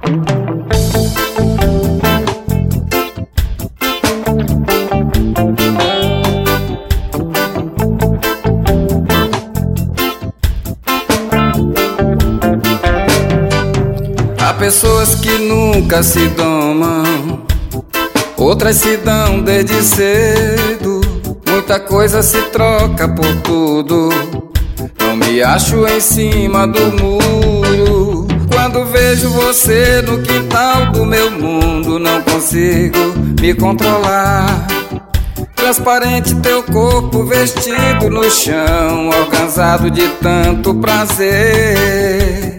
Há pessoas que nunca se domam, outras se dão desde cedo. Muita coisa se troca por tudo. Não me acho em cima do muro. Quando vejo você no quintal do meu mundo, não consigo me controlar. Transparente teu corpo vestido no chão, alcançado de tanto prazer.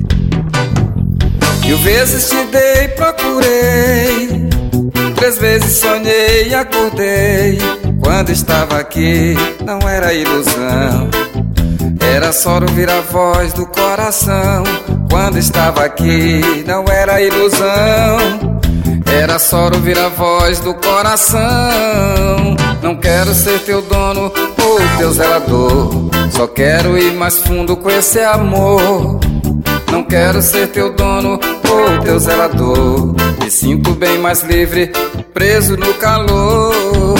Mil vezes te dei, procurei, 3 vezes sonhei e acordei. Quando estava aqui, não era ilusão, era só ouvir a voz do coração. Quando estava aqui, não era ilusão, era só ouvir a voz do coração. Não quero ser teu dono ou teu zelador, só quero ir mais fundo com esse amor. Não quero ser teu dono ou teu zelador, me sinto bem mais livre, preso no calor.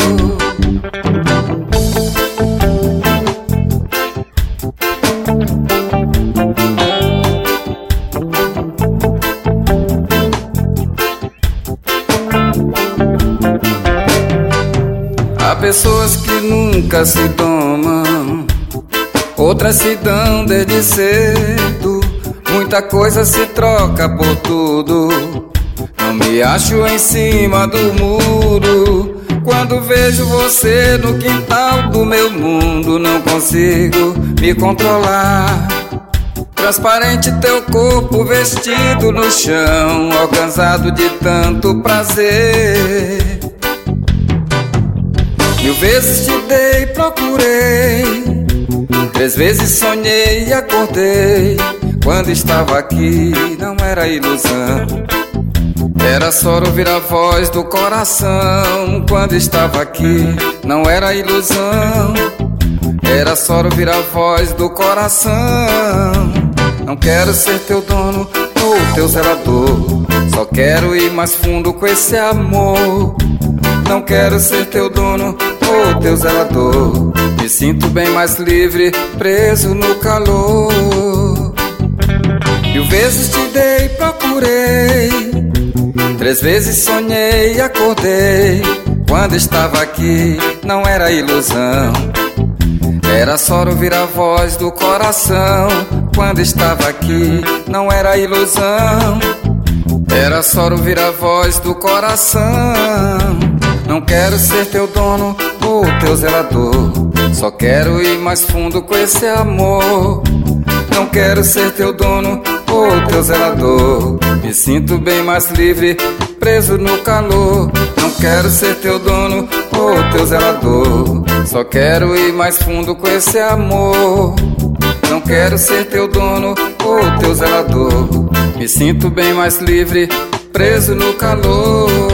Há pessoas que nunca se domam, outras se dão desde cedo. Muita coisa se troca por tudo. Não me acho em cima do muro. Quando vejo você no quintal do meu mundo, não consigo me controlar. Transparente teu corpo vestido no chão, alcançado de tanto prazer. Mil vezes te dei, procurei, 3 vezes sonhei e acordei. Quando estava aqui, não era ilusão, era só ouvir a voz do coração. Quando estava aqui, não era ilusão, era só ouvir a voz do coração. Não quero ser teu dono ou teu zelador, só quero ir mais fundo com esse amor. Não quero ser teu dono ou teu zelador, me sinto bem mais livre, preso no calor. 1000 vezes te dei, procurei, 3 vezes sonhei e acordei. Quando estava aqui, não era ilusão, era só ouvir a voz do coração. Quando estava aqui, não era ilusão, era só ouvir a voz do coração. Não quero ser teu dono ou teu zelador, só quero ir mais fundo com esse amor. Não quero ser teu dono ou teu zelador, me sinto bem mais livre, preso no calor. Não quero ser teu dono ou teu zelador, só quero ir mais fundo com esse amor. Não quero ser teu dono ou teu zelador, me sinto bem mais livre, preso no calor.